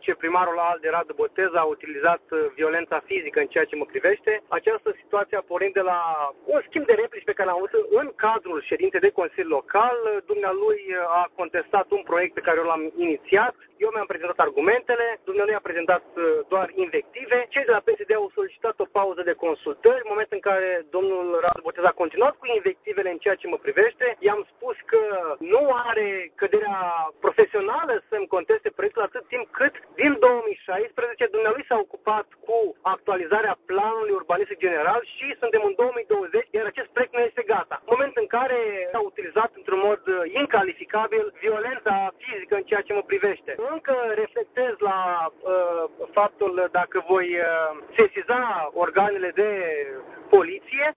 viceprimarul ALDE, Radu Botez, a utilizat violența fizică în ceea ce mă privește. Această situație a pornit de la un schimb de replici pe care l-am avut în cadrul ședinței de Consiliu Local. Dumnealui a contestat un proiect pe care l-am inițiat. Eu mi-am prezentat argumentele, dumnealui a prezentat doar invective. Cei de la PSD au solicitat o pauză de consultări, în momentul în care domnul Radu Botez a continuat cu invectivele în ceea ce mă privește. I-am spus că nu are căderea profesională să-mi conteste proiectul atât timp cât din 2016 dumnealui s-a ocupat cu actualizarea planului urbanistic general și suntem în 2020, iar acest proiect nu este gata. În momentul în care a utilizat într-un mod incalificabil violența fizică în ceea ce mă privește. Încă reflectez la faptul dacă voi sesiza organele de poliție.